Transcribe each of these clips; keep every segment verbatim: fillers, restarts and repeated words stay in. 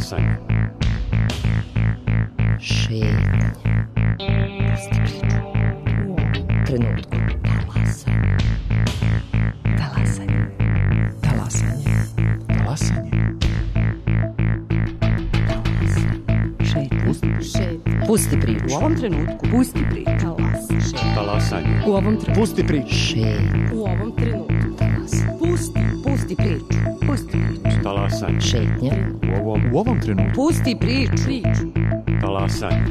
Talasanje. Šetnje. Pusti priču. U ovom trenutku. Talasanje. Talasanje. Talasanje. Šetnje. Pusti priču. U ovom trenutku. Pusti priču. Talasanje. U ovom trenutku. Pusti priču. Šetnje. U ovom trenutku. Talasanje. Pusti. Pusti priču. Pusti priču. Talasanje. Šetnje. U ovom, U ovom trenutku. Pusti priču. Priču. talasanje.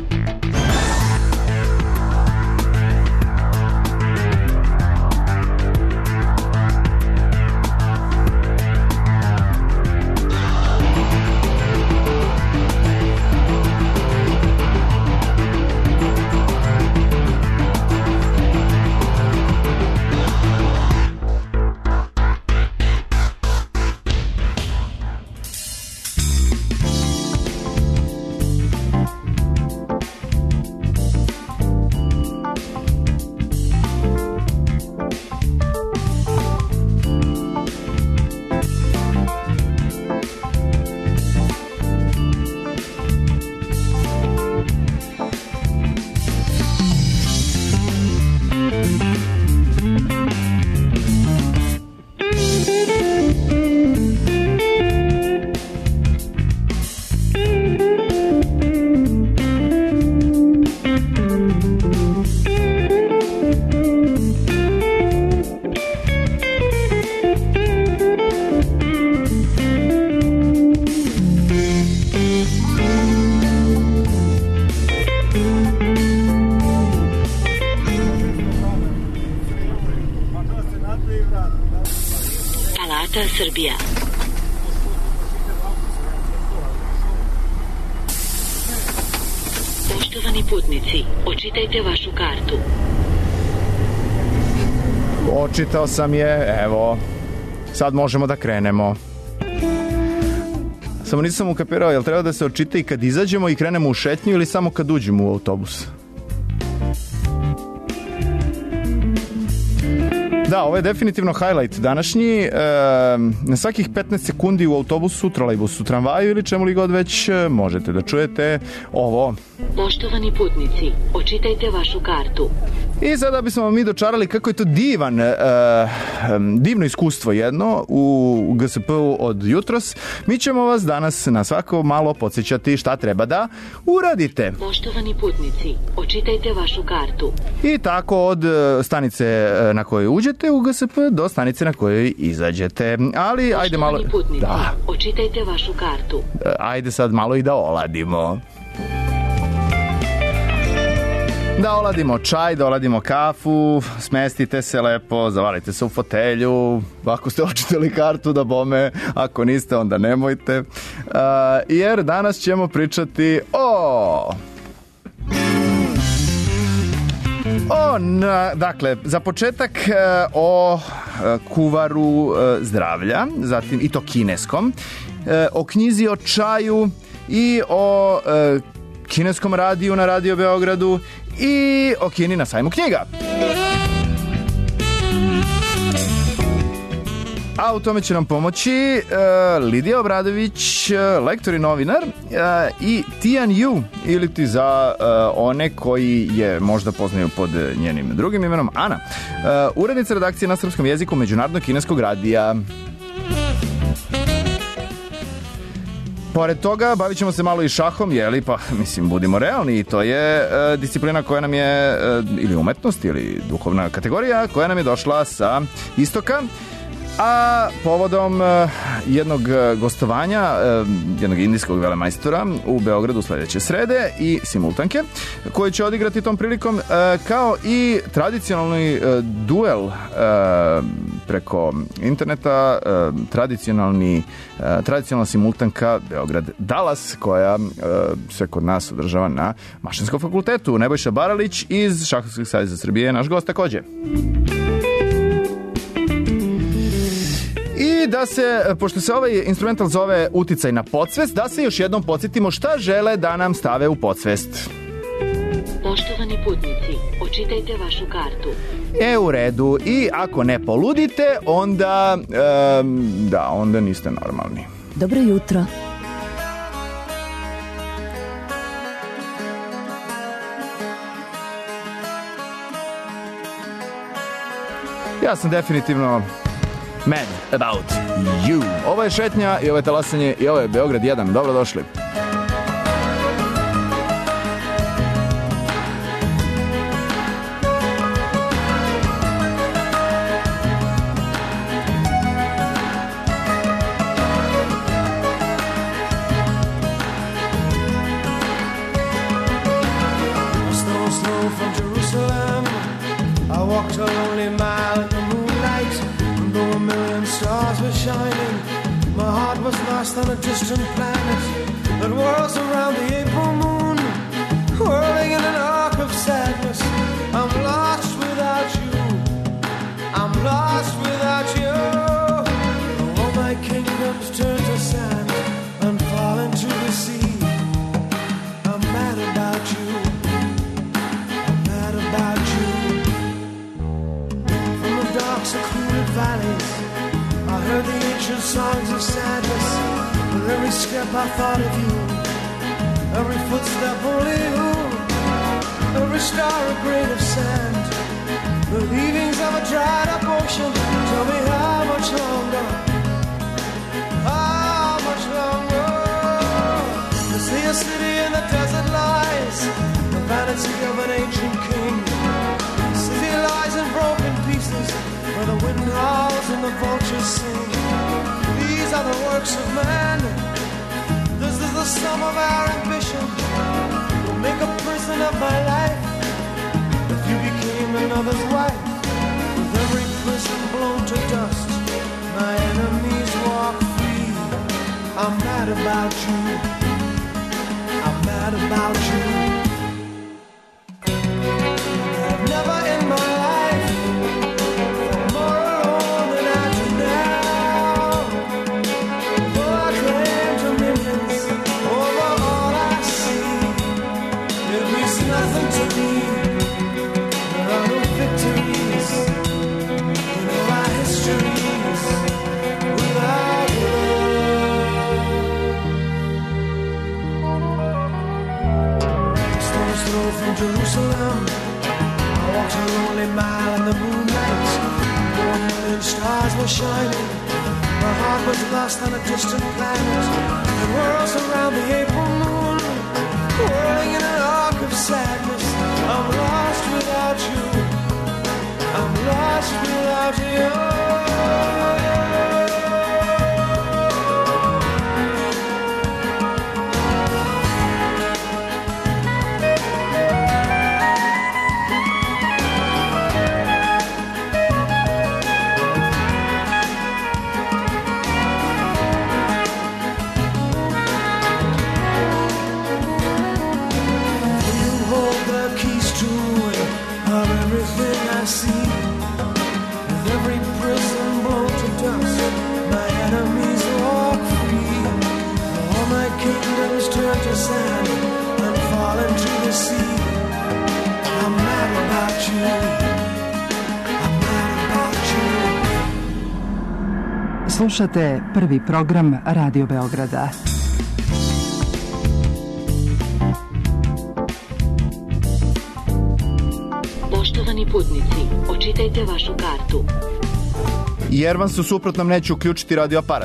Srbija. Poštovani putnici, očitajte vašu kartu. Očitao sam je, evo, sad možemo da krenemo. Samo nisam ukapirao, jel treba da se očita i kad izađemo i krenemo u šetnju ili samo kad uđemo u autobus? Da, ovo je definitivno highlight današnji. E, na svakih petnaest sekundi u autobusu, trolejbusu, tramvaju ili čemu li god već možete da čujete ovo. Poštovani putnici, očitajte vašu kartu. I sada bismo mi dočarali kako je to divan, e, divno iskustvo jedno u G S P-u od jutros. Mi ćemo vas danas na svako malo podsjećati šta treba da uradite. Poštovani putnici, očitajte vašu kartu. I tako od stanice na kojoj uđete u G S P do stanice na kojoj izađete. Ali Poštovani ajde malo... putnici, da. očitajte vašu kartu. Ajde sad malo i da oladimo. Da oladimo čaj, da oladimo kafu, smestite se lepo, zavalite se u fotelju, ako ste očitali kartu da bome, ako niste onda nemojte, uh, jer danas ćemo pričati o... O, na, dakle, za početak uh, o uh, kuvaru uh, zdravlja, zatim i to kineskom, uh, o knjizi o čaju i o uh, kineskom radiju na Radio Beogradu i o Kini na sajmu knjiga. A u tome će nam pomoći uh, Lidija Obradović, uh, lektor i novinar, uh, i Tian Yu, ili ti za uh, one koji je možda poznaju pod njenim drugim imenom, Ana, uh, urednica redakcije na srpskom jeziku Međunarodnog kineskog radija. Pored toga, bavit ćemo se malo i šahom, jeli, pa, mislim, budimo realni, i to je e, disciplina koja nam je, e, ili umetnost, ili duhovna kategorija, koja nam je došla sa istoka, a povodom e, jednog gostovanja, e, jednog indijskog velemajstora u Beogradu sledeće srede i simultanke, koji će odigrati tom prilikom, e, kao i tradicionalni e, duel e, preko interneta, e, tradicionalni tradicionalna simultanka Beograd-Dallas, koja uh, se kod nas održava na Mašinskom fakultetu. Nebojša Baralić iz Šahovskog saveza Srbije je naš gost takođe. I da se, pošto se ovaj instrumental zove Uticaj na podsvest, da se još jednom podsjetimo šta žele da nam stave u podsvest. Poštovani putnici, očitajte vašu kartu. E, u redu. I ako ne poludite, onda, um, da, onda niste normalni. Dobro jutro. Ja sam definitivno mad about you. Ovo je šetnja i ovo je talasanje i ovo je Beograd jedan. Dobrodošli. Walked a lonely mile in the moonlight, and though a million stars were shining, my heart was lost on a distant planet that whirls around the April moon, whirling in an arc of sadness. I'm lost without you, I'm lost without you. All my kingdoms turn to sand and fall into the sea. I'm mad about you, I'm mad about you. Secluded valleys, I heard the ancient songs of sadness. With every step I thought of you, every footstep only you, every star a grain of sand, the leavings of a dried up ocean. Tell me how much longer, how much longer? To see a city in the desert lies, the vanity of an ancient king. The city lies in broken pieces, where the wind howls and the vultures sing. These are the works of man. This is the sum of our ambition. You'll make a prison of my life if you became another's wife. With every prison blown to dust, my enemies walk free. I'm mad about you, I'm mad about you. I've never in my life Jerusalem, I walked a lonely mile in the moonlight. Four million stars were shining. My heart was lost on a distant planet. It whirls around the April moon, whirling in an arc of sadness. I'm lost without you, I'm lost without you. I see, with every prison blown to dust, my enemies walk free. All my kingdoms turn to sand and fall into the sea. I'm mad about you, I'm mad about you. Slušate prvi program Radio Beograda. Poštovani putnici, očitajte vašu kartu. Jer vam se u suprotnom neće uključiti radioaparat.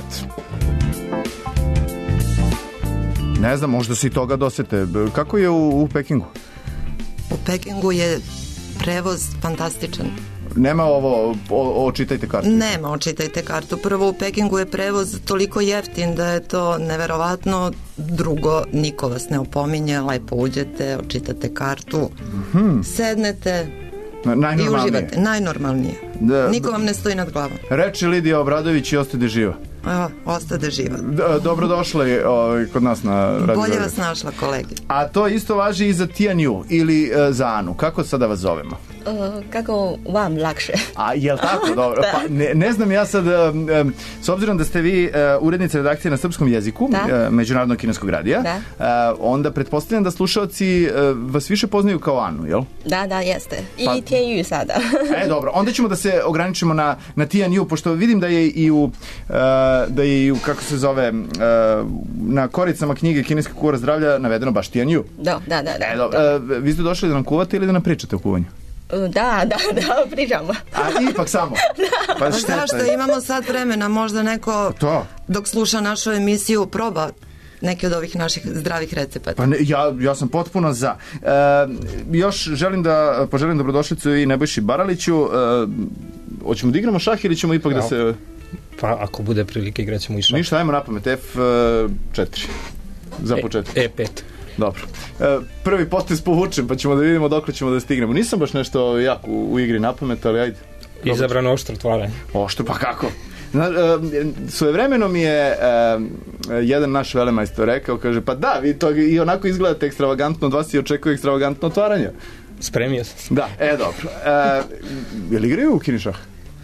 Ne znam, možda se i toga dosete. Kako je u, u Pekingu? U Pekingu je prevoz fantastičan. Nema ovo, o, očitajte kartu? Nema, očitajte kartu. Prvo, u Pekingu je prevoz toliko jeftin da je to neverovatno. Drugo, niko vas ne opominje, lepo uđete, očitate kartu, mm-hmm. sednete i uživate. Najnormalnije. Da, niko vam ne stoji nad glavom. Reče Lidija Obradović i ostade živa. Evo, ostade živa. D- dobrodošli ovaj, kod nas na Radio. Bolje vas našla, kolegi. A to isto važi i za Tianju ili uh, za Anu. Kako sada vas zovemo? Uh, kako vam lakše. A jel tako? Dobro. Pa, ne, ne znam ja sad, um, um, s obzirom da ste vi uh, urednica redakcije na srpskom jeziku, uh, Međunarodnog kineskog radija, uh, onda pretpostavljam da slušalci uh, vas više poznaju kao Anu, jel? Da, da, jeste. I pa, Tianju sada. E, dobro. Onda ćemo da se ograničimo na, na Tianju, pošto vidim da je i u, uh, da je i u, kako se zove, uh, na koricama knjige Kineska kura zdravlja navedeno baš Tianju. Da, da, da. da, e, dobro. Uh, vi ste došli da nam kuvate ili da nam pričate o kuvanju? Da, da, da, pričamo. A ipak samo? Pa, pa zašto, imamo sad vremena, možda neko to. Dok sluša našu emisiju proba neke od ovih naših zdravih recepata. Pa ne, ja, ja sam potpuno za. E, još želim da poželim dobrodošlicu i Nebojši Baraliću. E, hoćemo da igramo šah ili ćemo ipak ja. da se... Pa ako bude prilike igraćemo i šah. Ništa, ajmo na pamet. F četiri. Za početak. E pet. Dobro. E, prvi potez povučem, pa ćemo da vidimo dokle ćemo da stignemo. Nisam baš nešto jako u, u igri na pamet, ali ajde. Izabrano oštro otvaranje. Oštro, pa kako? Na, e, svojevremeno mi je e, jedan naš velemajstor rekao, kaže, pa da, vi to i onako izgledate ekstravagantno, od vas i očekuje ekstravagantno otvaranje. Spremio sam se. Da, e, dobro. E, je li igraju u Kini šah?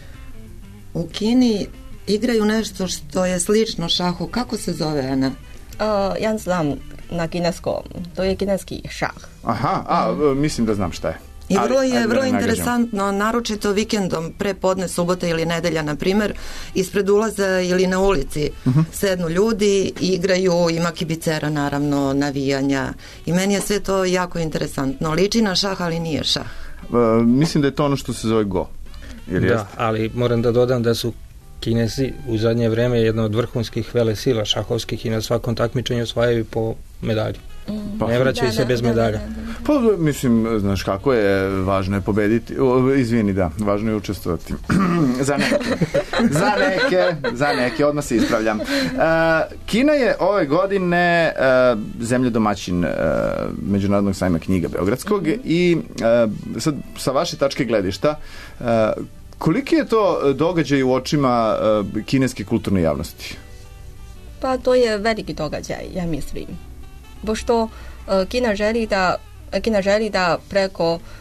U Kini igraju nešto što je slično šahu. Kako se zove, Ana? Uh, ja znam na kineskom. To je kineski šah. Aha, a, mm. mislim da znam šta je. I vrlo je vrlo interesantno, naročito vikendom, pre podne, subota ili nedelja, na primjer, ispred ulaza ili na ulici uh-huh. sednu ljudi, igraju, ima kibicera, naravno, navijanja. I meni je sve to jako interesantno. Liči na šah, ali nije šah. Uh, mislim da je to ono što se zove go. Ili da, jeste? Ali moram da dodam da su Kinezi u zadnje vreme jedna od vrhunskih velesila šahovskih i na svakom takmičenju osvajaju po medalji. Pa, ne vraćaju da, se da, bez medalja. Da, da, da. Pa, mislim, znaš kako je, važno je pobediti, o, izvini, da, važno je učestvovati. za neke, za neke, za neke, odmah se ispravljam. Uh, Kina je ove godine uh, zemlja domaćin uh, Međunarodnog sajma knjiga Beogradskog mm-hmm. i uh, sad, sa vaše tačke gledišta, uh, koliki je to događaj u očima uh, kineske kulturne javnosti? Pa to je veliki događaj, ja mislim. Pošto uh, Kina želi da Kina želi da preko uh,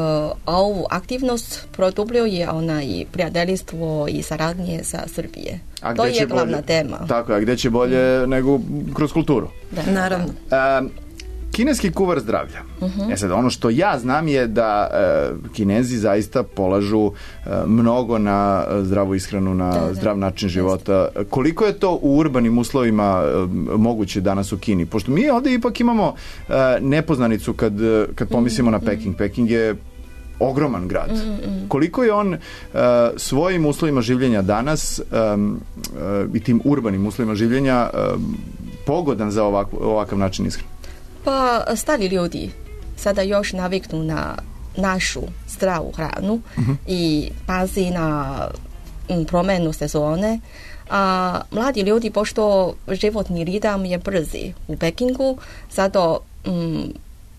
ovu aktivnost produbljuje ona i prijateljstvo i saradnje sa Srbije. A to je glavna bolje, tema. Tako, a gde će bolje mm. nego kroz kulturu? Da, naravno. Uh, Kineski kuvar zdravlja. Uh-huh. E sad, ono što ja znam je da e, Kinezi zaista polažu e, mnogo na zdravu ishranu, na da, zdrav način života. Koliko je to u urbanim uslovima e, moguće danas u Kini? Pošto mi ovde ipak imamo e, nepoznanicu kad, kad pomislimo uh-huh. na Peking. Peking je ogroman grad. Uh-huh. Koliko je on e, svojim uslovima življenja danas e, e, i tim urbanim uslovima življenja e, pogodan za ovak, ovakav način ishrane? Pa stari ljudi sada još naviknu na našu zdravu hranu uh-huh. i pazi na um, promenu sezone. A mladi ljudi, pošto životni ritam je brzi u Pekingu, zato um,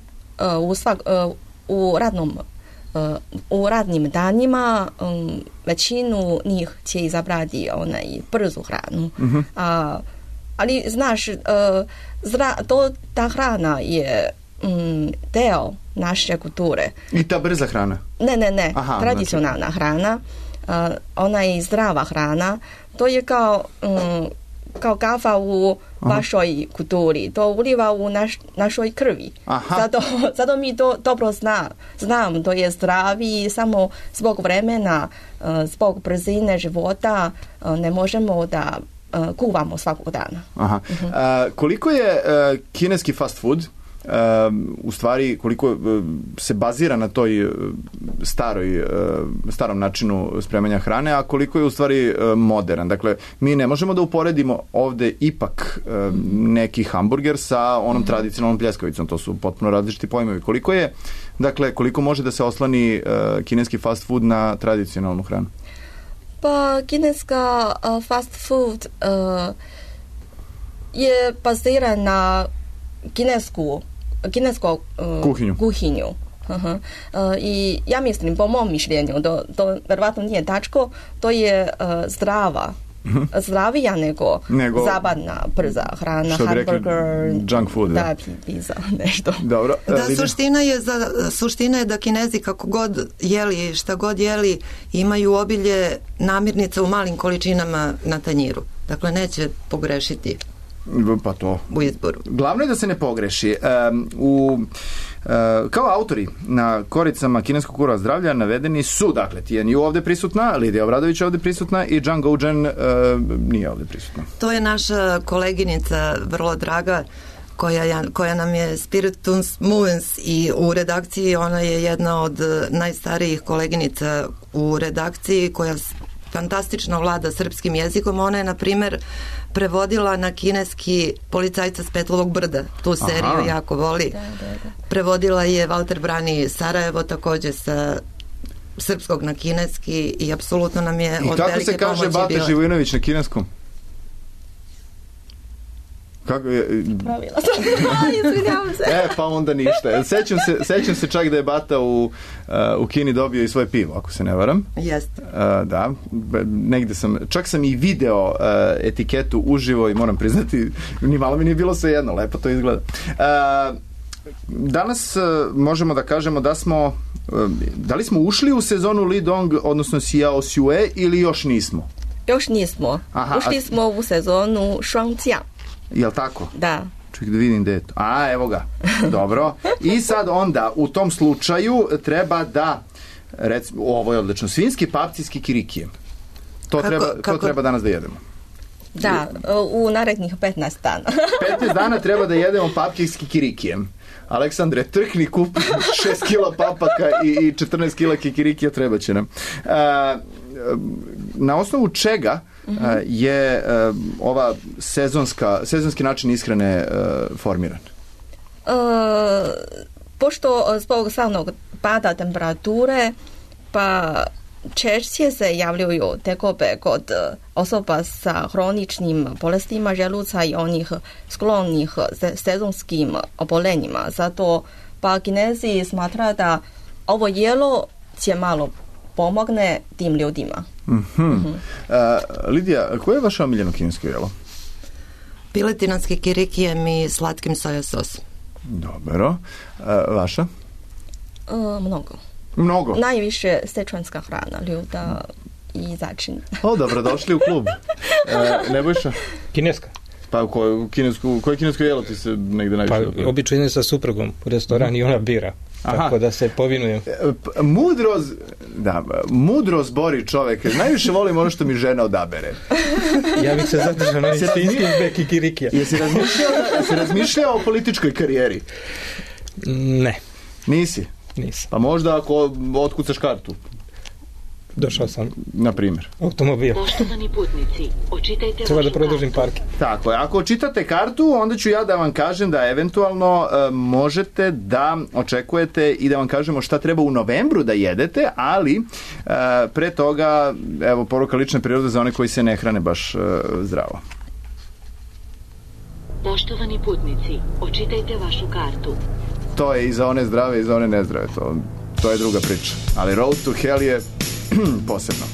u, svak, uh, u radnom uh, u radnim danima um, većinu njih će izabrati onaj brzu hranu. Uh-huh. A, ali znaš, uh, zra, to, ta hrana je um, deo naše kulture. I ta brza hrana? Ne, ne, ne. Aha, tradicionalna znači... hrana. Uh, ona je zdrava hrana. To je kao, um, kao kafa u Aha. vašoj kulturi. To uliva u naš, našoj krvi. Zato, zato mi to dobro zna, znam. To je zdravi, samo zbog vremena, uh, zbog brzine života uh, ne možemo da uh, kuvamo svakog dana. Aha. Uh-huh. Uh, koliko je uh, kineski fast food Uh, u stvari koliko uh, se bazira na toj uh, staroj uh, starom načinu spremanja hrane, a koliko je u stvari uh, modern. Dakle, mi ne možemo da uporedimo ovde ipak uh, neki hamburger sa onom mm-hmm. tradicionalnom pljeskavicom. To su potpuno različiti pojmovi. Koliko je, dakle, koliko može da se oslani uh, kineski fast food na tradicionalnu hranu? Pa, kineska uh, fast food uh, je baziran na kinesku kinesku uh, kuhinju. kuhinju. Uh-huh. Uh, I ja mislim, po mom mišljenju, to, to verovatno nije tačko, to je uh, zdrava, uh-huh. zdravija nego, nego zabavna brza hrana, hamburger, junk food, da, da pizza, nešto. Dobro. Da, uh, suština je, za, suština je da Kinezi kako god jeli, šta god jeli, imaju obilje namirnica u malim količinama na tanjiru. Dakle, neće pogrešiti. Pa to. U izboru. Glavno je da se ne pogreši. Um, u, uh, kao autori na koricama kineskog kuva zdravlja navedeni su, dakle, Tian Yu ovde prisutna, Lidija Obradović ovde prisutna i Zhang Gouzhen uh, nije ovde prisutna. To je naša koleginica vrlo draga koja, koja nam je Spiritus Movens i u redakciji ona je jedna od najstarijih koleginica u redakciji koja fantastično vlada srpskim jezikom. Ona je, na primjer, prevodila na kineski Policajca s Petlovog brda. Tu seriju Aha. jako voli. Da, da, da. Prevodila je Valter Brani Sarajevo, također sa srpskog na kineski i apsolutno nam je I od velike pomoći bila. I kako se kaže Bata Živojinović na kineskom? Kako je? Pravila sam. Izvinjavam se. E, pa onda ništa. Sećam se, sećam se čak da je Bata u, uh, u Kini dobio i svoje pivo, ako se ne varam. Jeste. Uh, da. Negde sam, čak sam i video uh, etiketu uživo i moram priznati, ni malo mi nije bilo sve jedno, lepo to izgleda. Uh, danas uh, možemo da kažemo da smo, uh, da li smo ušli u sezonu Li Dong, odnosno Xiao Xue, ili još nismo? Još nismo. Aha, ušli a... smo u sezonu Shuangjiang. Jel tako? Da. Čekaj da vidim gde je to. A, evo ga. Dobro. I sad onda, u tom slučaju, treba da, recimo, ovo je odlično, svinjski papci s kikirikijem. To, kako, treba, kako? to treba danas da jedemo. Da, u narednih petnaest dana. petnaest dana treba da jedemo papke s kikirikijem. Aleksandre, trkni, kupi šest kila papaka i, i četrnaest kila kikirikija, treba će nam. A, na osnovu čega mm-hmm. je uh, ova sezonska, sezonski način ishrane uh, formiran? Uh, pošto zbog stalnog pada temperature, pa češće se javljaju tegobe kod osoba sa hroničnim bolestima želuca i onih sklonih sezonskim obolenjima. Zato pa Kinezi smatra da ovo jelo će malo pomogne tim ljudima. Mm-hmm. Mm-hmm. Uh, Lidija, koje je vaše omiljeno kinesko jelo? Piletinanski kirikijem i slatkim soja sosom. Dobro. Uh, vaša? Uh, mnogo. Mnogo? Najviše sečuanska hrana, ljuda i začin. O, dobro, došli u klub. Uh, Nebojša? Kineska. Pa koje kinesko, koje kinesko jelo ti se negde najviše? Pa obično sa suprugom u restoran i ona bira. Aha. Tako da se povinujem. Mudro, da, mudro zbori čovek. Najviše volim ono što mi žena odabere. Ja bih se zadržao na istinskim kikirikija. Jesi razmišljao, jesi razmišljao o političkoj karijeri? Ne. Nisi? Nisam. Pa možda ako otkucaš kartu? Došao sam. Na primjer? Automobil. Poštovani putnici, očitajte Treba da produžim parking. Tako je. Ako očitate kartu, onda ću ja da vam kažem da eventualno e, možete da očekujete i da vam kažemo šta treba u novembru da jedete, ali e, pre toga, evo, poruka lične prirode za one koji se ne hrane baš e, zdravo. Poštovani putnici, očitajte vašu kartu. To je i za one zdrave i za one nezdrave. To, to je druga priča. Ali Road to Hell je posebno.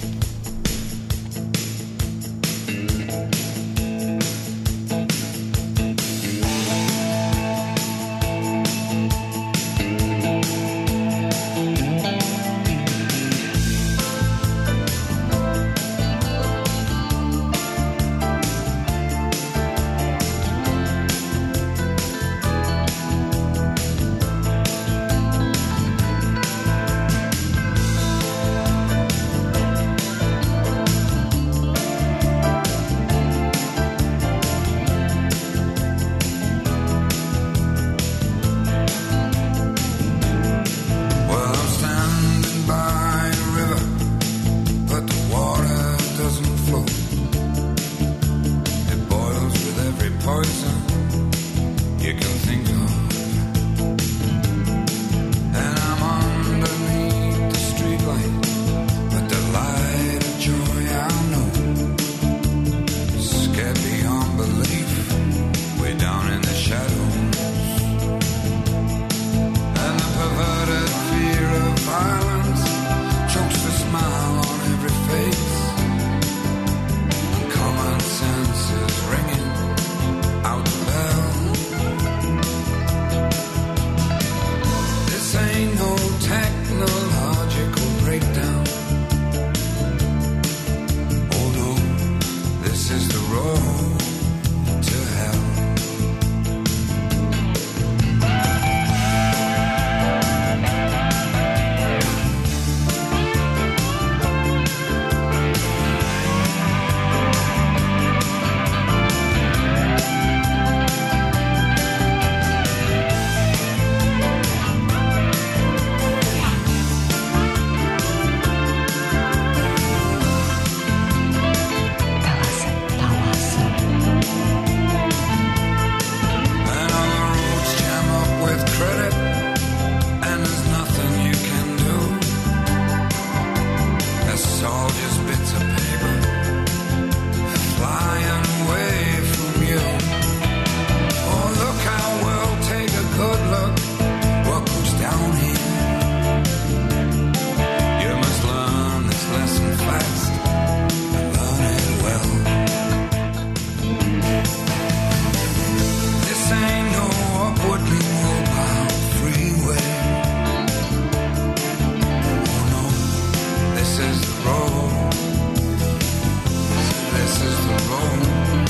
is the road.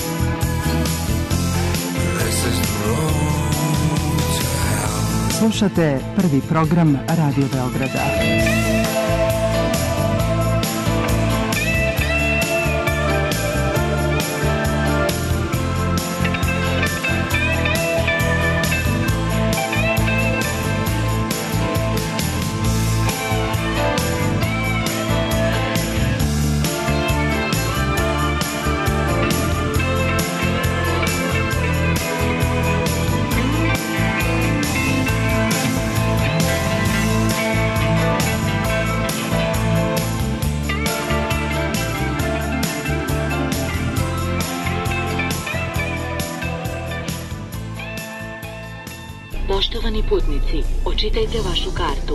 This is the road to hell. Slušate prvi program Radio Beograda. Poštovani putnici, očitajte vašu kartu.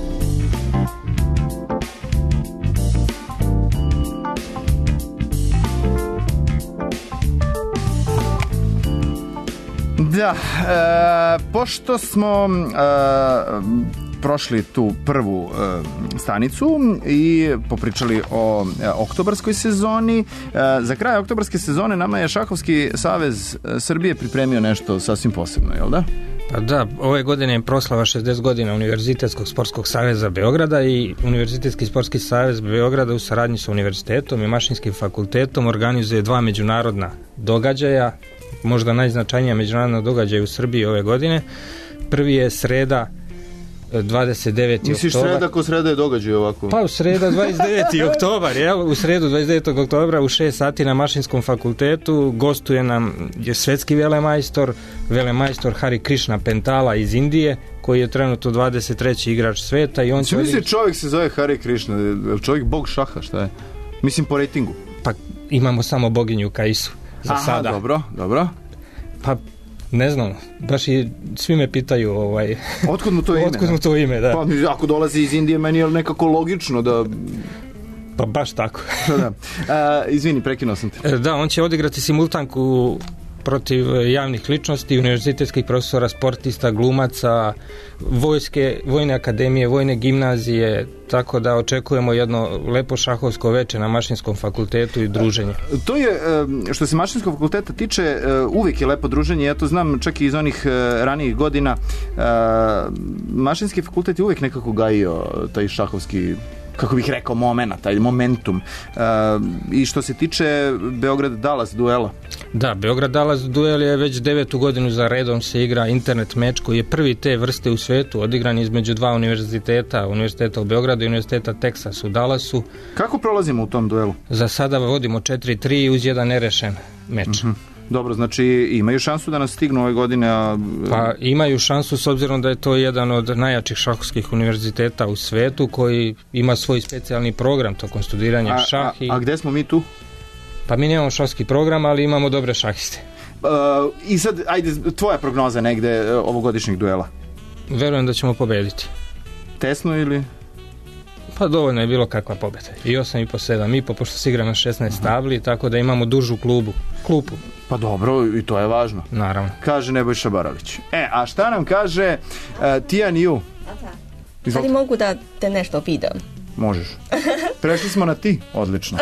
Da, e, pošto smo e, prošli tu prvu e, stanicu i popričali o e, oktobarskoj sezoni, e, za kraj oktobarske sezone nama je Šahovski savez Srbije pripremio nešto sasvim posebno, jel da? Pa da, ove godine je proslava šezdeset godina Univerzitetskog sportskog saveza Beograda i Univerzitetski sportski savez Beograda u saradnji sa univerzitetom i Mašinskim fakultetom organizuje dva međunarodna događaja, možda najznačajnija međunarodna događaja u Srbiji ove godine. Prvi je sreda dvadeset deveti Misliš oktobar. sreda ko sreda je događaj ovako? Pa u sreda dvadeset deveti oktobar, jel? U sredu dvadeset devetog oktobra u šest sati na Mašinskom fakultetu gostuje nam je svetski velemajstor, velemajstor Hari Krishna Pentala iz Indije, koji je trenutno dvadeset treći igrač sveta i on će... Misli čovjek se zove Hari Krishna, čovjek bog šaha, šta je? Mislim po rejtingu. Pa imamo samo boginju Kaisu za Aha, sada. dobro, dobro. Pa ne znam, baš i svi me pitaju ovaj... Otkud mu to ime? Otkud mu to ime, da. Pa ako dolazi iz Indije, meni je nekako logično da... Pa baš tako. da. A, izvini, prekinuo sam te. Da, on će odigrati simultanku protiv javnih ličnosti, univerzitetskih profesora, sportista, glumaca, vojske, vojne akademije, vojne gimnazije, tako da očekujemo jedno lepo šahovsko veče na Mašinskom fakultetu i druženje. To je, što se Mašinskog fakulteta tiče, uvijek je lepo druženje, ja to znam čak i iz onih ranijih godina. Mašinski fakultet je uvijek nekako gajio taj šahovski, kako bih rekao, momena, taj momentum. E, I što se tiče Beograd-Dallas duela? Da, Beograd-Dallas duel je već devetu godinu za redom se igra internet meč koji je prvi te vrste u svetu, odigran između dva univerziteta, univerziteta u Beogradu i univerziteta Texas u Dallasu. Kako prolazimo u tom duelu? Za sada vodimo četiri tri uz jedan nerešen meč. Uh-huh. Dobro, znači imaju šansu da nas stignu ove godine? A... Pa imaju šansu s obzirom da je to jedan od najjačih šahovskih univerziteta u svetu koji ima svoj specijalni program tokom studiranja a, šah. A, a gde smo mi tu? Pa mi nemamo šahovski program, ali imamo dobre šahiste. Uh, I sad, ajde, tvoja prognoza negde ovogodišnjeg duela? Verujem da ćemo pobediti. Tesno ili... Pa dovoljno je bilo kakva pobjeda. I osam i po sedam i po, pošto se igra na šesnaest tabli, tako da imamo dužu klubu, klupu. Pa dobro, i to je važno. Naravno. Kaže Nebojša Baralić. E, a šta nam kaže uh, Tian Yu? Da li mogu da te nešto pitam? Možeš. Prešli smo na ti. Odlično.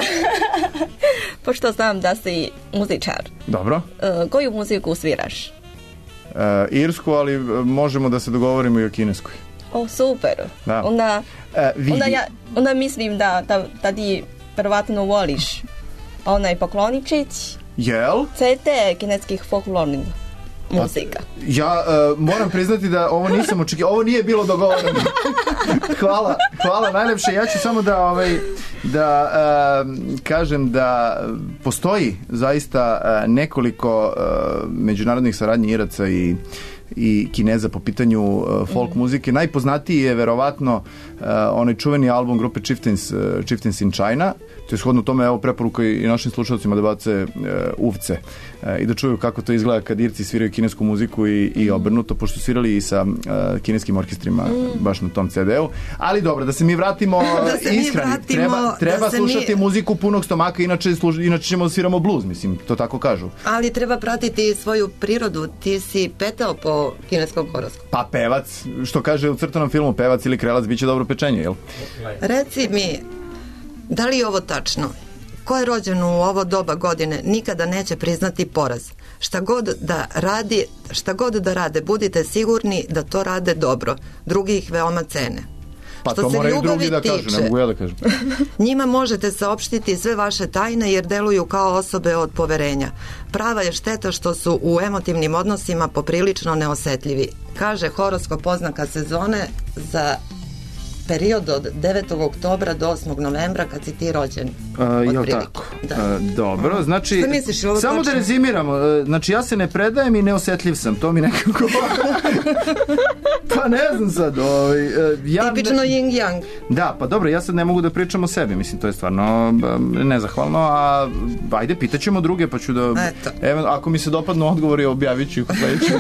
Pošto znam da si muzičar. Dobro. Uh, koju muziku sviraš? Uh, irsku, ali možemo da se dogovorimo i o kineskoj. O, super. Da. Onda, uh, onda, ja, onda mislim da, da, da ti prvatno voliš onaj Pokloničić. Jel? C T kineskih folklornih muzika. Ja uh, moram priznati da ovo nisam očekivao, ovo nije bilo dogovoreno. hvala, hvala najlepše. Ja ću samo da ovaj da uh, kažem da postoji zaista uh, nekoliko uh, međunarodnih saradnji Iraca i i Kineza po pitanju uh, folk mm. muzike. Najpoznatiji je verovatno uh, onaj čuveni album grupe Chieftains, uh, Chieftains in China. To je shodno tome, evo preporuka i našim slušalcima da bace uh, uvce uh, i da čuju kako to izgleda kad Irci sviraju kinesku muziku i, i obrnuto, pošto svirali i sa uh, kineskim orkestrima mm. baš na tom ce de u. Ali dobro, da se mi vratimo da se ishrani. Mi vratimo, treba treba slušati mi... muziku punog stomaka, inače, služ, inače ćemo da sviramo blues, mislim, to tako kažu. Ali treba pratiti svoju prirodu. Ti si petao po kineskom horoskopu. Pa pevac, što kaže u crtanom filmu, pevac ili krelac, bit će dobro pečenje, jel? Reci mi, da li je ovo tačno? Ko je rođen u ovo doba godine nikada neće priznati poraz. Šta god da radi, šta god da rade, budite sigurni da to rade dobro. Drugi ih veoma cene. Pa Što to se moraju ljubavi drugi da kažu, tiče, ne mogu ja da kažem. njima možete saopštiti sve vaše tajne jer deluju kao osobe od poverenja. Prava je šteta što su u emotivnim odnosima poprilično neosetljivi. Kaže horoskop oznaka sezone za period od devetog oktobra do osmog novembra kad si ti rođen. Uh, jel tako? Da. Uh, dobro, znači... Šta misliš, ovo samo tačno? da rezimiramo, uh, znači ja se ne predajem i neosetljiv sam, to mi nekako... pa ne znam sad, ovaj... Uh, ja Tipično ne... yin yang. Da, pa dobro, ja sad ne mogu da pričam o sebi, mislim, to je stvarno um, nezahvalno, a ajde, pitaćemo druge, pa ću da... Eto. Evo, ako mi se dopadnu odgovori, objavit ću ih u sledećem.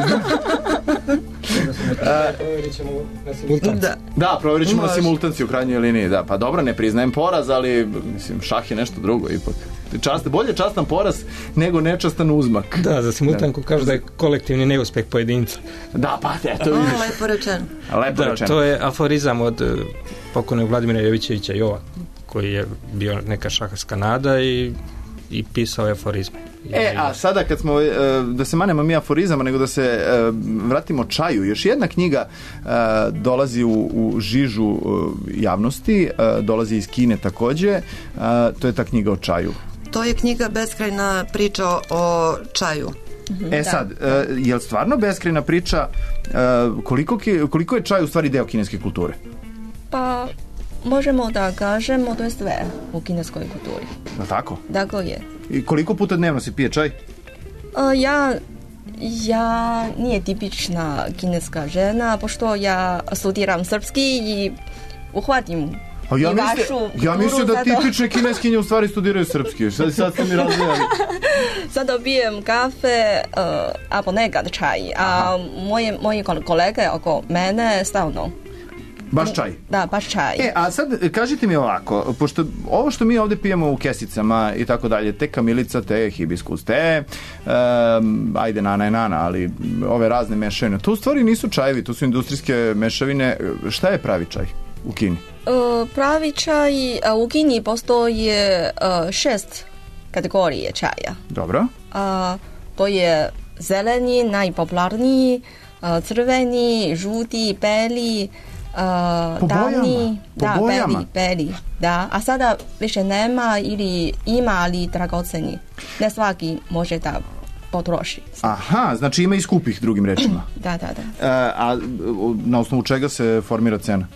Provjerit ćemo na simultanci. Da. Da, provjerit ćemo na Može. simultanciji u krajnjoj liniji, da. Pa dobro, ne priznajem poraz, ali mislim, šah je nešto drugo ipak. Čast, bolje častan poraz nego nečastan uzmak. Da, za simultanku kažu da je kolektivni neuspeh pojedinca. Da, pa eto O, vidiš. lepo rečeno. Lepo Da, rečeno. to je aforizam od eh, pokojnog Vladimira Jovićevića Jova, koji je bio neka šaharska nada i, i pisao je aforizme. E, a sada kad smo, e, da se manemo mi aforizama, nego da se e, vratimo čaju, još jedna knjiga e, dolazi u, u žižu e, javnosti, e, dolazi iz Kine takođe, e, to je ta knjiga o čaju. To je knjiga Beskrajna priča o čaju. E sad, e, je li stvarno beskrajna priča e, koliko, ki- koliko je čaj u stvari deo kineske kulture? Pa možemo da kažemo to je sve u kineskoj kulturi. Je li tako? Tako je. I koliko puta dnevno se pije čaj? Uh, ja, ja nije tipična kineska žena, pošto ja studiram srpski i uhvatim A ja, i misle, vašu ja kulturu, mislim da zato- tipične kineskinje u stvari studiraju srpski. Sad, sad ste mi razvijali. Sada pijem kafe, uh, a ponekad čaj, a moje, moji kol- kolege oko mene stalno. Baš čaj. Da, baš čaj. E, a sad kažite mi ovako, pošto ovo što mi ovde pijemo u kesicama i tako dalje, te kamilica, te hibiskus, te um, ajde nana je nana, ali ove razne mešavine, to u stvari nisu čajevi, to su industrijske mešavine. Šta je pravi čaj u Kini? Uh, pravi čaj, uh, u Kini postoje uh, šest kategorije čaja. Dobro. A, to je zeleni, najpopularniji, a, crveni, žuti, beli, a, Po bojama? tamni, Po da, bojama? beli, beli, da. A sada više nema ili ima, ali dragoceni. Ne svaki može da potroši. Aha, znači ima i skupih, drugim rečima. Da, da, da. E, a na osnovu čega se formira cena?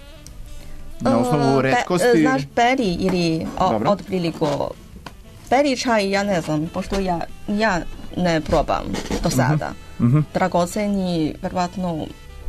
Na osnovu Uh, retkosti? Be, znaš, beli ili o, Dobro. otpriliko beli čaj, ja ne znam, pošto ja, ja ne probam do sada. Mhm. Dragoceni, verovatno,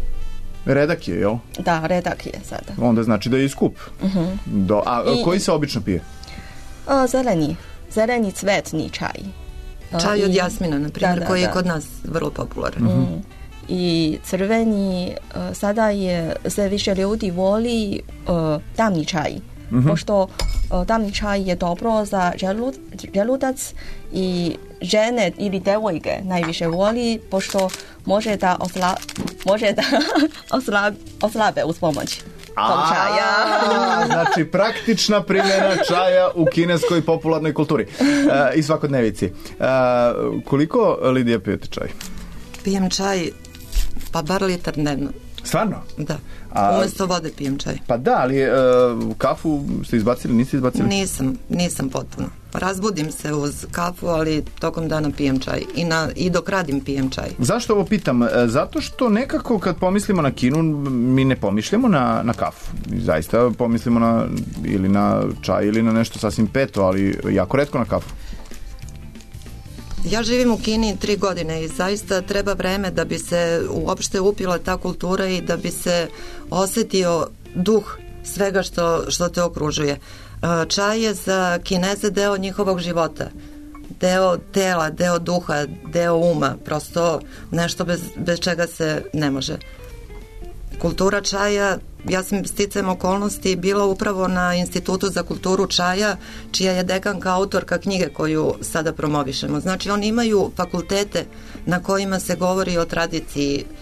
Redak je, jel? da, redak je sada. Onda znači da je i skup. Do, a I- koji se obično pije? A, zeleni, zeleni cvetni čaj. A, Čaj od i- jasmina, na primjer, da, da, koji je da. kod nas vrlo popularan. Mm. I crveni, a, sada je sve više ljudi voli a, tamni čaj. Pošto a, tamni čaj je dobro za želut, želudac i žene ili devojke najviše voli, pošto može da, osla, može da osla, oslabe uz pomoć tog čaja. A, znači praktična primjena čaja u kineskoj popularnoj kulturi e, i svakodnevici. E, koliko, Lidija, pijete čaj? Pijem čaj, pa bar litar dnevno. Stvarno? Da. A- Umesto vode pijem čaj. Pa da, ali e, kafu ste izbacili, niste izbacili? Nisam, nisam potpuno. Razbudim se uz kafu, ali tokom dana pijem čaj. I, na, i dok radim pijem čaj. Zašto ovo pitam? E, Zato što nekako kad pomislimo na Kinu, mi ne pomišljamo na, na kafu. Mi zaista pomislimo na, ili na čaj ili na nešto sasvim peto, ali jako retko na kafu. Ja živim u Kini tri godine i zaista treba vreme da bi se uopšte upila ta kultura i da bi se osetio duh svega što, što te okružuje. E, Čaj je za Kineze deo njihovog života. Deo tela, deo duha, deo uma. Prosto nešto bez, bez čega se ne može. Kultura čaja, ja sam sticajem okolnosti bila upravo na Institutu za kulturu čaja, čija je dekanka autorka knjige koju sada promovišemo. Znači, oni imaju fakultete na kojima se govori o tradiciji,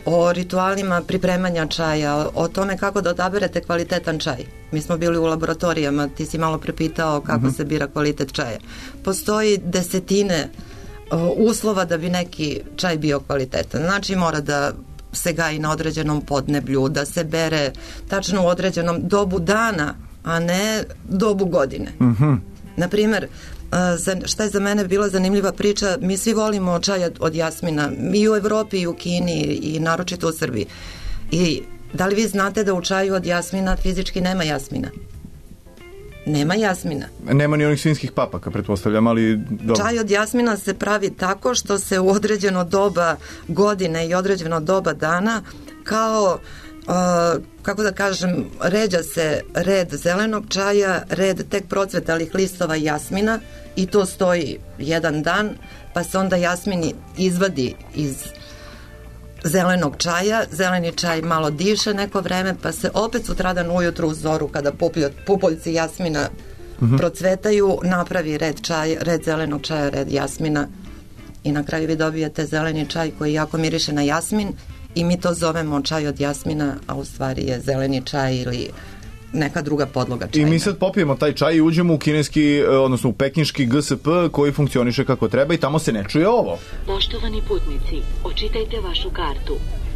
o ritualima pripremanja čaja, o tome kako da odaberete kvalitetan čaj. Mi smo bili u laboratorijama, ti si malo prepitao kako mm-hmm. se bira kvalitet čaja. Postoji desetine uh, uslova da bi neki čaj bio kvalitetan. Znači mora da se gaji na određenom podneblju, da se bere tačno u određenom dobu dana, a ne dobu godine. Mm-hmm. Naprimer, šta je za mene bila zanimljiva priča, mi svi volimo čaj od jasmina, i u Evropi, i u Kini, i naročito u Srbiji. I da li vi znate da u čaju od jasmina fizički nema jasmina? Nema jasmina. Nema ni onih svinjskih papaka, pretpostavljam, ali... Dobro. Čaj od jasmina se pravi tako što se u određeno doba godine i određeno doba dana kao... Uh, kako da kažem, ređa se red zelenog čaja, red tek procvetalih listova jasmina i to stoji jedan dan, pa se onda jasmini izvadi iz zelenog čaja, zeleni čaj malo diše neko vreme, pa se opet sutradan ujutru u zoru kada puplj, pupoljci jasmina mm-hmm. procvetaju, napravi red čaj, red zelenog čaja, red jasmina i na kraju vi dobijete zeleni čaj koji jako miriše na jasmin i mi to zovemo čaj od jasmina, a u stvari je zeleni čaj ili neka druga podloga čajna. I mi sad popijemo taj čaj i uđemo u kineski, odnosno u pekinški G S P koji funkcioniše kako treba i tamo se ne čuje ovo. Poštovani putnici, očitajte vašu kartu.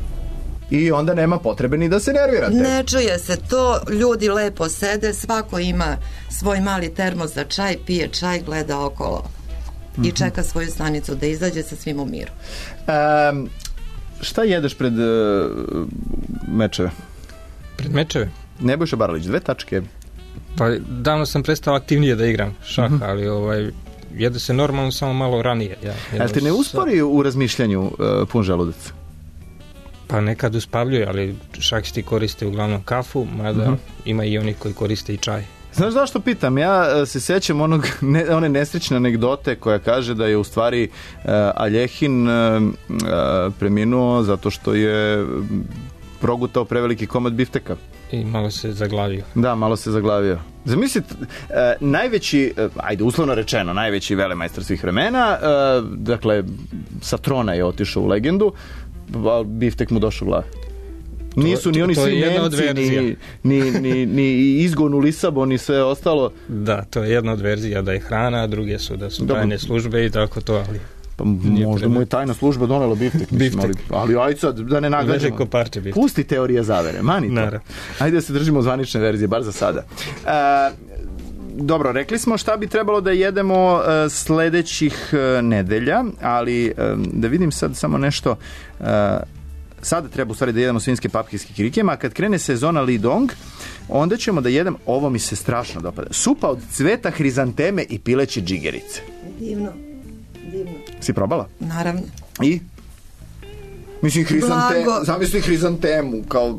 I onda nema potrebe ni da se nervirate. Ne čuje se to, ljudi lepo sede, svako ima svoj mali termos za čaj, pije čaj, gleda okolo mm-hmm. i čeka svoju stanicu da izađe sa svim u miru. Um, Šta jedeš pred uh, mečeve? Pred mečeve? Nebojša Baralić, dve tačke. Pa davno sam prestao aktivnije da igram šah, mm-hmm. ali ovaj, jede se normalno samo malo ranije. Ja, ali te ne uspori sa... u razmišljanju uh, pun želudac? Pa nekad uspavljuje, ali šahisti koriste uglavnom kafu, mada mm-hmm. ima i oni koji koriste i čaj. Znaš zašto pitam? Ja se sjećam onog, ne, one nesrećne anegdote koja kaže da je u stvari uh, Aljehin uh, uh, preminuo zato što je progutao preveliki komad bifteka. I malo se zaglavio. Da, malo se zaglavio. Zamislite, uh, najveći, uh, ajde uslovno rečeno, najveći velemajstor svih vremena, uh, dakle, sa trona je otišao u legendu, a biftek mu došao u glavu. Nisu ni oni svi Nemci, ni, ni, ni, ni izgon u Lisabon i sve ostalo. Da, to je jedna od verzija da je hrana, a druge su da su tajne službe i tako to, ali... Pa možda mu je tajna služba donela biftek, mislim, ali, ali ajde sad da ne nagađamo. Pusti teorije zavere, mani to. Naravno. Ajde da se držimo zvanične verzije, bar za sada. Uh, Dobro, rekli smo šta bi trebalo da jedemo uh, sledećih uh, nedelja, ali um, da vidim sad samo nešto... Uh, Sada treba u stvari da jedemo svinjske papke s kikirikijama, a kad krene sezona Li Dong, onda ćemo da jedemo, ovo mi se strašno dopada, supa od cveta hrizanteme i pileće džigerice. Divno, divno. Si probala? Naravno. I? Mislim, hrizante, zamisli hrizantemu, kao...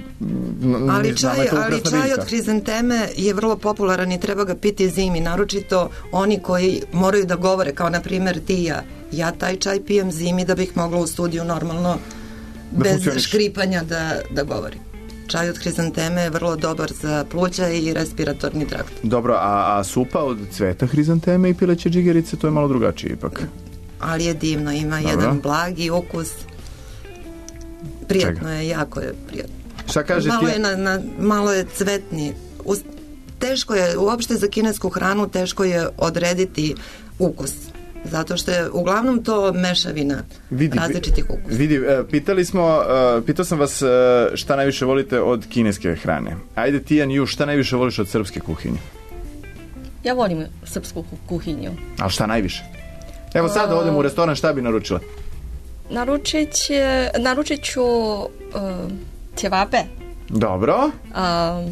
Ali čaj, ali čaj od hrizanteme je vrlo popularan i treba ga piti zimi, naročito oni koji moraju da govore, kao na primjer ti i ja. Ja taj čaj pijem zimi da bih mogla u studiju normalno da bez škripanja da, da govori. Čaj od hrizanteme je vrlo dobar za pluća i respiratorni trakt. Dobro, a, a supa od cveta hrizanteme i pileće džigerice, to je malo drugačije ipak. Ali je divno, ima Dobro. jedan blagi ukus. Prijatno Čega? je, jako je prijatno. Šta kaže malo ti? Je na, na, malo je cvetni. Us, teško je, uopšte za kinesku hranu teško je odrediti ukus. Zato što je uglavnom to mešavina vidi, različitih ukusa. Vidi, pitali smo, pitao sam vas šta najviše volite od kineske hrane. Ajde ti, Anju, šta najviše voliš od srpske kuhinje? Ja volim srpsku kuhinju. Ali šta najviše? Evo sad da odem u restoran, šta bi naručila? Naručit, će, naručit ću uh, ćevape. Dobro. Uh,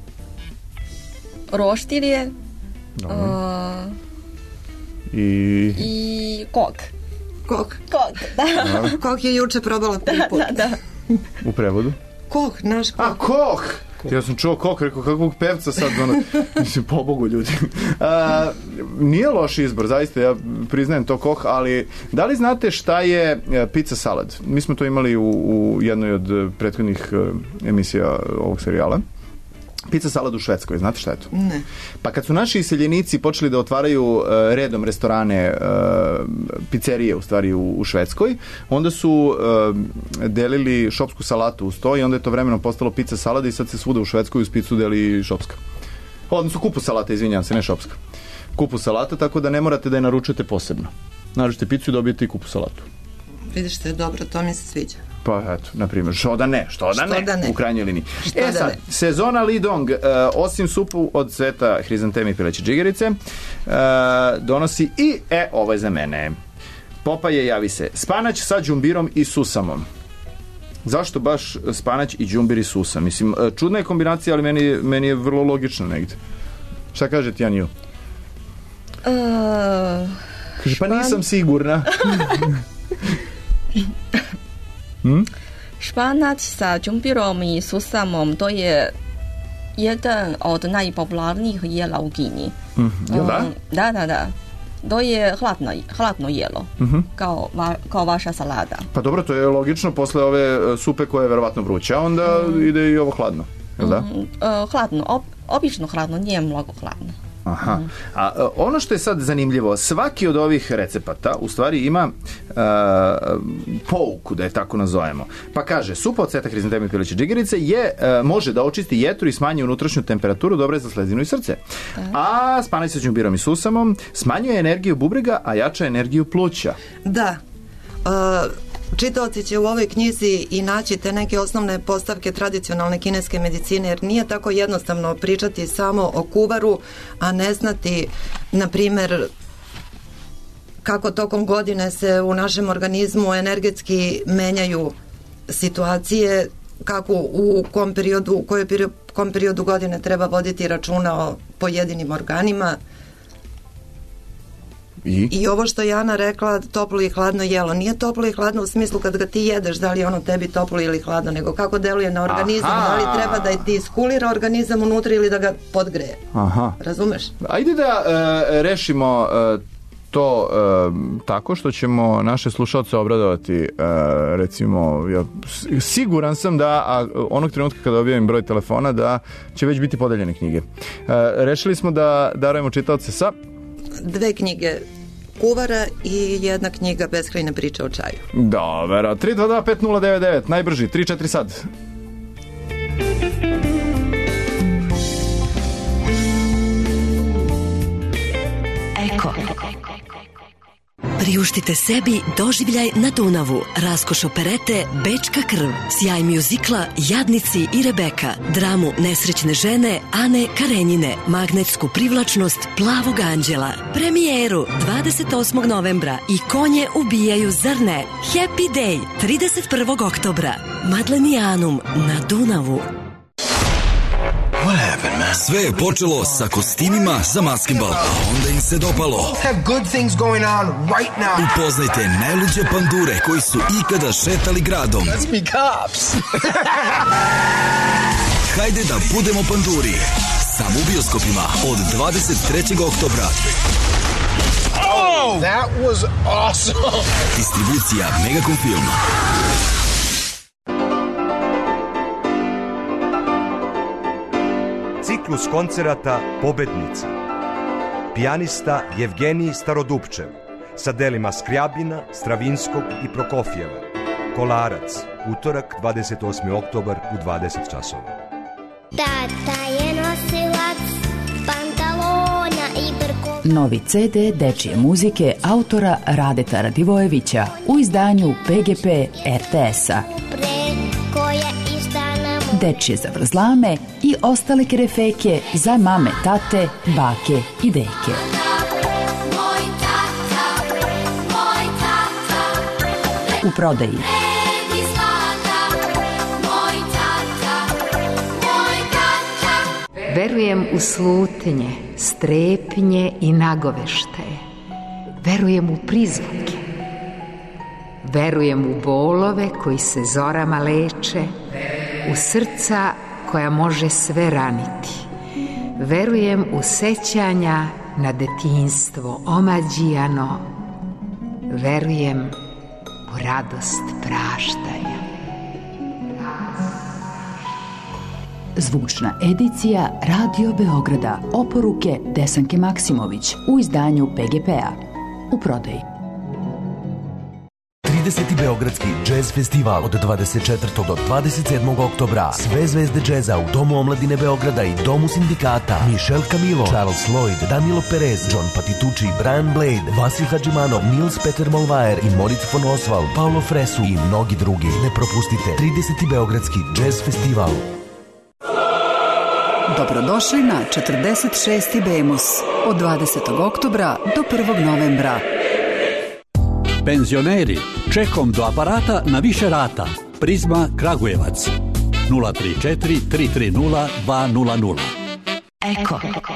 roštilje. Dobro. Uh, I... I kok. Kok. Kok, da. Kok je juče probala prvi put. Da, da, da. U prevodu? Koh, naš kok. A, koh! Ja sam čuo kok, rekao kakvog pevca sad, ono, mislim, pobogu ljudi. A, nije loš izbor, zaista, ja priznajem to koh, ali da li znate šta je pizza salad? Mi smo to imali u, u jednoj od prethodnih emisija ovog serijala. Pizza salad u Švedskoj, znate šta je to? Ne. Pa kad su naši iseljenici počeli da otvaraju uh, redom restorane, uh, pizzerije u stvari u, u Švedskoj, onda su uh, delili šopsku salatu uz to i onda je to vremenom postalo pizza salada i sad se svuda u Švedskoj uz picu deli šopska. Odnosno kupus salata, izvinjavam se, ne šopska. Kupus salata, tako da ne morate da je naručujete posebno. Naručite picu i dobijete i kupus salatu. Vidiš što je dobro, to mi se sviđa. Pa eto, na primjer, što da ne, što da Što ne, da ne. u krajnjoj liniji. Što E da sad, ne. sezona Lidong, uh, osim supu od cveta hrizanteme i pileće džigerice, uh, donosi i, e, ovo je za mene, Popaje, javi se, spanać sa đumbirom i susamom. Zašto baš spanać i đumbir i susam? Mislim, čudna je kombinacija, ali meni, meni je vrlo logična negde. Šta kaže ti, Anju? Uh, Kaže, pa nisam sigurna. hm? Španać sa đumbirom i susamom, to je jedan od najpopularnijih jela u Kini. Mm, jel da? Um, da, da, da. To je hladno, hladno jelo, uh-huh. kao, va, kao vaša salada. Pa dobro, to je logično, posle ove supe koja je verovatno vruća, onda mm. ide i ovo hladno, jel da? Mm, uh, hladno, ob, obično hladno, nije mnogo hladno. Aha. A ono što je sad zanimljivo, svaki od ovih recepata u stvari ima uh, pouku, da je tako nazovemo. Pa kaže, supa od cveta hrizanteme i pileće džigerice je, uh, može da očisti jetru i smanji unutrašnju temperaturu, dobra je za slezinu i srce. Da. A spanać sa đumbirom i susamom smanjuje energiju bubrega, a jača energiju pluća. Da. Uh, čitaoci će u ovoj knjizi i naći te neke osnovne postavke tradicionalne kineske medicine, jer nije tako jednostavno pričati samo o kuvaru, a ne znati, na primer, kako tokom godine se u našem organizmu energetski menjaju situacije, kako u kom periodu, u kojoj periodu, kom periodu godine treba voditi računa o pojedinim organima. I? I ovo što je Ana rekla, toplo i hladno jelo, nije toplo i hladno u smislu kad ga ti jedeš, da li je ono tebi toplo ili hladno, nego kako deluje na organizam. Aha. Da li treba da ti iskulira organizam unutra ili da ga podgreje. Aha. Razumeš? Ajde da e, rešimo e, to e, tako što ćemo naše slušalce obradovati, e, recimo, ja siguran sam da a, onog trenutka kada objavim broj telefona da će već biti podeljene knjige. E, rešili smo da darujemo čitaoce sa dve knjige kuvara i jedna knjiga Beskrajne priče o čaju. Dobro, tri dva dva pet nula devet devet, najbrži, tri četiri sad. Eko. Priuštite sebi doživljaj na Dunavu, raskoš operete Bečka krv, sjaj mjuzikla Jadnici i Rebeka, dramu Nesrećne žene Ane Karenjine, magnetsku privlačnost Plavog anđela, premijeru dvadeset osmog novembra i Konje ubijaju, zar ne? Happy Day trideset prvog oktobra, Madlenijanum na Dunavu. Sve je počelo sa kostimima za maskembal, a onda im se dopalo. Upoznajte najluđe pandure koji su ikada šetali gradom. Hajde da budemo panduri. Samo u bioskopima od dvadeset trećeg oktobra. Oh, that was awesome. Distribucija Megacom Filma. Ciklus koncerata Pobednici. Pijanista Jevgenij Starodupčev sa delima Skrjabina, Stravinskog i Prokofjeva. Kolarac, utorak dvadeset osmi oktobar u dvadeset časova. Tata je nosilac pantalona i brko... Novi ce de dečije muzike autora Radeta Radivojevića u izdanju pe ge pe er te es-a. Dečije zavrzlame i ostale kerefeke za mame, tate, bake i deke. U prodaji. Verujem u slutnje, strepnje i nagoveštaje. Verujem u prizvuke. Verujem u bolove koji se zorama leče, u srca koja može sve raniti. Verujem u sećanja na detinjstvo omađijano. Verujem u radost praštanja. Zvučna edicija Radio Beograda. Oporuke Desanke Maksimović u izdanju P G P-a. U prodaji. trideseti Beogradski džez festival od dvadeset četvrtog do dvadeset sedmog oktobra. Sve zvezde džeza u Domu omladine Beograda i Domu sindikata. Michel Camilo, Charles Lloyd, Danilo Perez, John Patitucci, Brian Blade, Vasil Hadžimanov, Nils Peter Molvaer i Moritz von Oswald, Paolo Fresu i mnogi drugi. Ne propustite trideseti Beogradski džez festival. Dobrodošli na četrdeset šesti Bemus od dvadesetog oktobra do prvog novembra. Penzioneri, čekom do aparata na više rata. Prizma Kragujevac. nula tri četiri tri tri nula dva nula nula. Eko.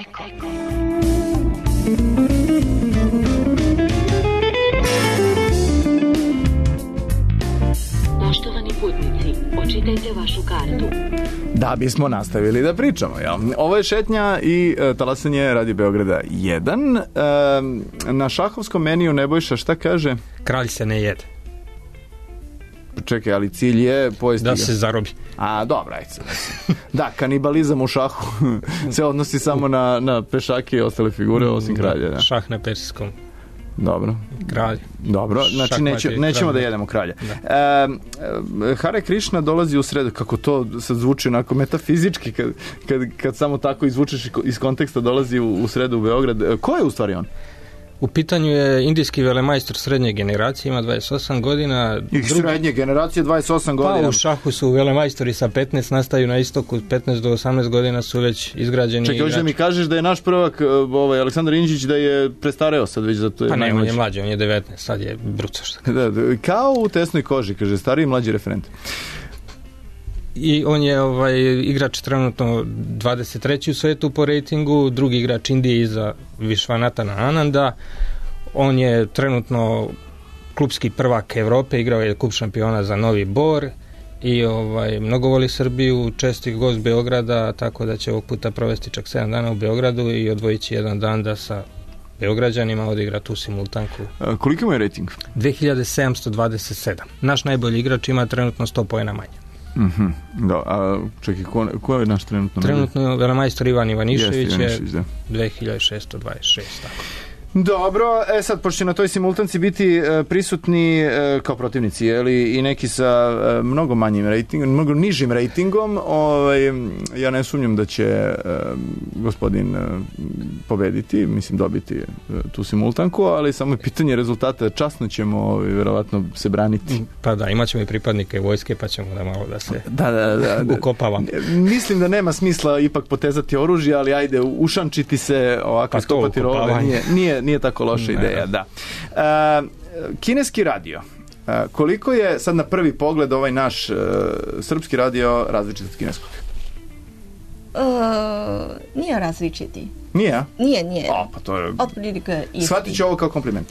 Poštovani putnici, očitajte vašu kartu. Da bismo nastavili da pričamo. Jel? Ovo je šetnja i e, talasanje Radio Beograda jedan. E, na šahovskom meniju Nebojša šta kaže? Kralj se ne jede. Čekaj, ali cilj je pojesti da ga. se zarobi. A, dobra, ajde. Da, kanibalizam u šahu se odnosi samo na, na pešake i ostale figure, osim kralja. Da. Šah na persijskom. Dobro. Kralj. Dobro, znači neće, nećemo da jedemo kralja. Da. E, Hare Krishna dolazi u sredu, kako to sad zvuči onako metafizički, kad, kad, kad samo tako izvučeš iz konteksta, dolazi u, u sredu u Beograd. Ko je u stvari on? U pitanju je indijski velemajstor srednje generacije, ima dvadeset osam godina. I drugi... srednje generacije, dvadeset osam godina. Pa u šahu su velemajstori sa petnaest, nastaju na istoku, petnaest do osamnaest godina su već izgrađeni. Čekaj, hoće da mi kažeš da je naš prvak, ovaj, Aleksandar Inđić, da je prestareo sad već, zato je pa ne, najmlađi. On je mlađi, on je devetnaest, sad je bruca što. Da, da, kao u tesnoj koži, kaže, stariji i mlađi referent. I on je ovaj, igrač trenutno dvadeset treći u svetu po rejtingu, drugi igrač Indije iza Višvanatana Ananda. On je trenutno klubski prvak Evrope, igrao je kup šampiona za Novi Bor i ovaj, mnogo voli Srbiju, česti gost Beograda, tako da će ovog puta provesti čak sedam dana u Beogradu i odvojići jedan dan da sa Beograđanima odigra tu simultanku. A koliki mu je rejting? dve hiljade sedamsto dvadeset sedam. Naš najbolji igrač ima trenutno sto poena manje. Mhm. Da, a čekaj, ko, ko je naš trenutno? Trenutno je velemajstor Ivan Ivanišević, Jeste, Ivanišević, da. dve hiljade šesto dvadeset šest, tako. Dobro, e sad, pošto će na toj simultanci biti e, prisutni e, kao protivnici, jeli, i neki sa e, mnogo manjim rejtingom, mnogo nižim rejtingom, ovaj, ja ne sumnjam da će e, gospodin e, pobediti, mislim dobiti e, tu simultanku, ali samo je pitanje rezultata, časno ćemo ovaj, verovatno se braniti. Pa da, imat ćemo i pripadnike vojske, pa ćemo da malo da se da, da, da, da. ukopavam. Mislim da nema smisla ipak potezati oružje, ali ajde, ušančiti se, ovako pa stopati role, nije, nije nije tako loša ideja, da. Uh, kineski radio. Uh, koliko je sad na prvi pogled ovaj naš uh, srpski radio različit od kineskog? Uh, nije različiti. Nije, a? Nije, nije. O, pa to je... Otprilike isti. Shvatit ću ovo kao kompliment.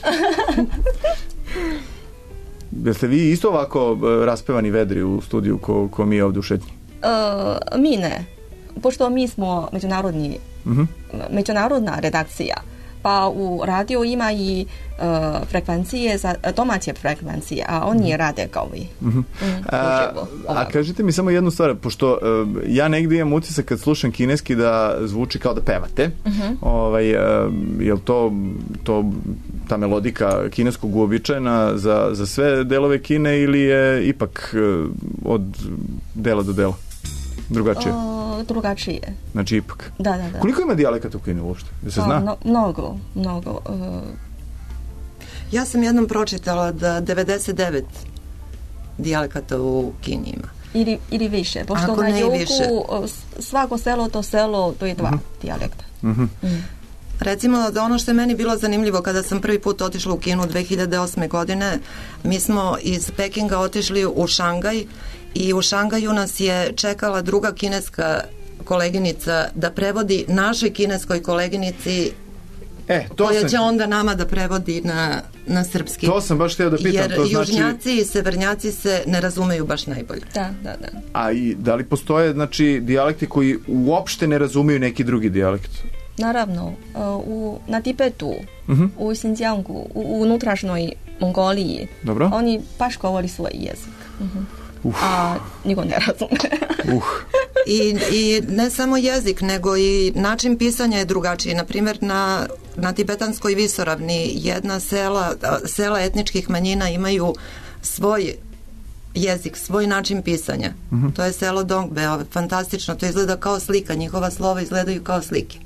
Jeste vi isto ovako uh, raspevani vedri u studiju ko, ko mi je ovdje u šetnji? Uh, mi ne. Pošto mi smo međunarodni, uh-huh. međunarodna redakcija, pa u radio ima i uh, frekvencije, za, domaće frekvencije, a oni mm. rade kao vi. Mm-hmm. Mm, a, a kažite mi samo jednu stvar, pošto uh, ja negdje imam utisak kad slušam kineski da zvuči kao da pevate, mm-hmm. ovaj, uh, je li to, to ta melodika kineskog uobičajena za, za sve delove Kine ili je ipak uh, od dela do dela drugačije? Uh, drugačije. Znači ipak. Da, da, da. Koliko ima dijalekata u Kini uopšte? Da se zna? No, mnogo, mnogo. Uh... Ja sam jednom pročitala da devedeset devet dijalekata u Kini ima. Ili, ili više, pošto Ako na ne jugu više. svako selo to selo, to je dva uh-huh. dijalekta. Uh-huh. Mm. Recimo da ono što je meni bilo zanimljivo kada sam prvi put otišla u Kinu dve hiljade osme godine, mi smo iz Pekinga otišli u Šangaj i u Šangaju nas je čekala druga kineska koleginica da prevodi našoj kineskoj koleginici e, to koja sam... će onda nama da prevodi na, na srpski. To sam baš htio da pitam. Jer to znači... južnjaci i severnjaci se ne razumeju baš najbolje. Da, da, da. A i da li postoje znači dijalekti koji uopšte ne razumeju neki drugi dijalekt? Naravno, u, na Tibetu, uh-huh. u Xinjiangu, u, u unutrašnjoj Mongoliji, dobro. Oni baš govori svoj jezik. Uh-huh. Uh. A niko ne razume. uh. I, I ne samo jezik, nego i način pisanja je drugačiji. Naprimjer, na, na tibetanskoj visoravni jedna sela, sela etničkih manjina imaju svoj jezik, svoj način pisanja. Mm-hmm. To je selo Dongbeo, fantastično, to izgleda kao slika, njihova slova izgledaju kao slike.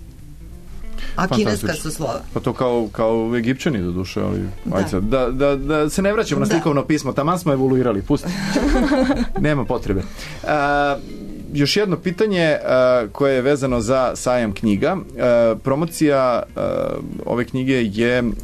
A kineska su slova. Pa to kao, kao Egipćani do duše, ali da. Da, da, da se ne vraćamo na slikovno pismo, taman smo evoluirali, pusti. Nema potrebe. Uh, još jedno pitanje uh, koje je vezano za sajam knjiga. Uh, promocija uh, ove knjige je uh,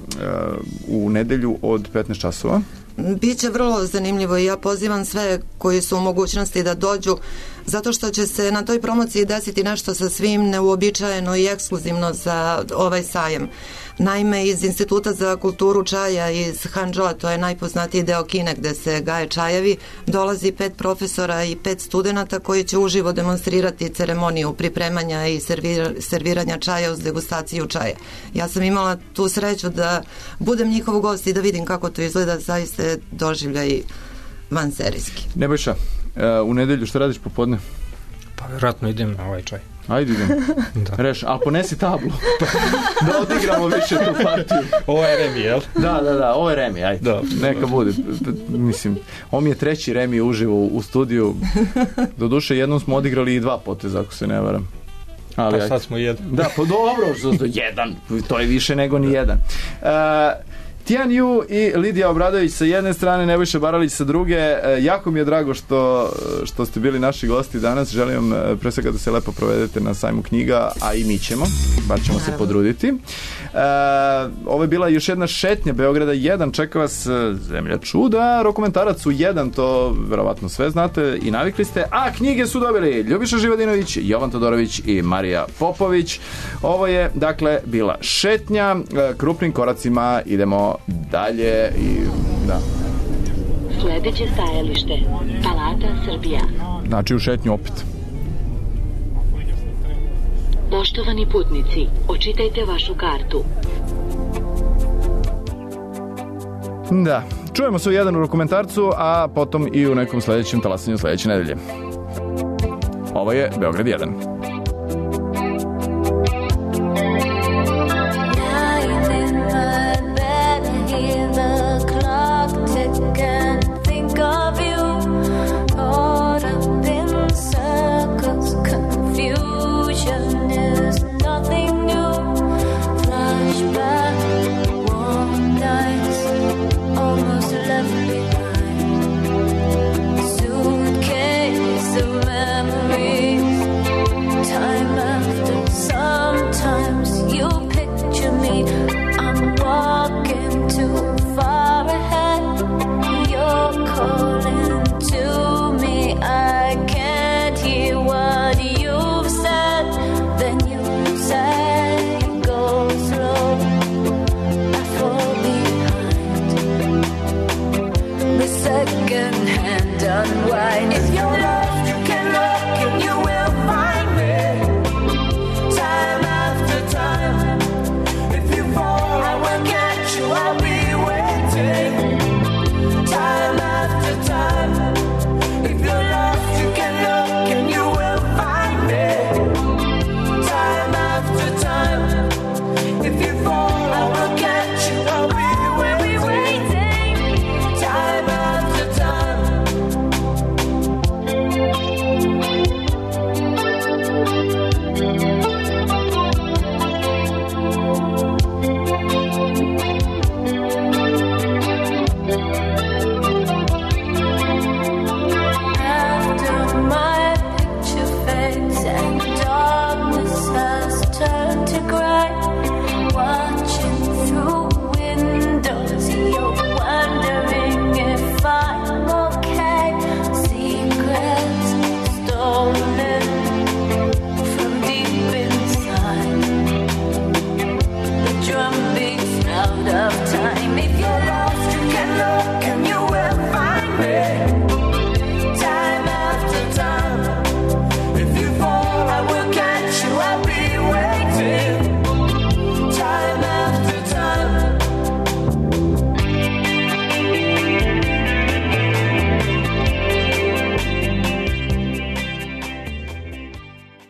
u nedelju od petnaest časova. Biće vrlo zanimljivo i ja pozivam sve koji su u mogućnosti da dođu, zato što će se na toj promociji desiti nešto sa svim neuobičajeno i ekskluzivno za ovaj sajam. Naime, iz Instituta za kulturu čaja iz Hangzhoua, to je najpoznatiji deo Kine gde se gaje čajevi, dolazi pet profesora i pet studenata koji će uživo demonstrirati ceremoniju pripremanja i servira, serviranja čaja uz degustaciju čaja. Ja sam imala tu sreću da budem njihov gost i da vidim kako to izgleda, zaista je doživljaj vanserijski. Nebojša, u nedelju što radiš popodne? Pa vjerojatno idem na ovaj čaj. Ajde idem. Da. Reš, ali ponesi tablu. Da odigramo više tu partiju. Ovo je remi, jel? Da, da, da, ovo je remi, ajde. Da, neka da. bude. Mislim, ovo mi je treći remi uživo u studiju. Doduše, jednom smo odigrali i dva poteza, ako se ne varam. Ali, pa sad smo jedan. Da, pa dobro, što jedan. To je više nego ni jedan. Uh, Tian Yu i Lidija Obradović sa jedne strane, Nebojša Baralić sa druge. Jako mi je drago što, što ste bili naši gosti danas. Želim vam pre svega da se lepo provedete na sajmu knjiga, a i mi ćemo, bar ćemo se podruditi. E, ovo je bila još jedna šetnja Beograda jedan, čeka vas Zemlja čuda, Rokomentarac u jedan, to verovatno sve znate i navikli ste, a knjige su dobili Ljubiša Živadinović, Jovan Todorović i Marija Popović. Ovo je, dakle, bila šetnja, krupnim koracima idemo dalje i da. Sledeće stajalište Palata Srbija. Znači u šetnju opet. Poštovani putnici, očitajte vašu kartu. Da, čujemo se u jedan u Rokomentarcu, a potom i u nekom sledećem talasanju sledeće nedelje. Ovo je Beograd jedan. Done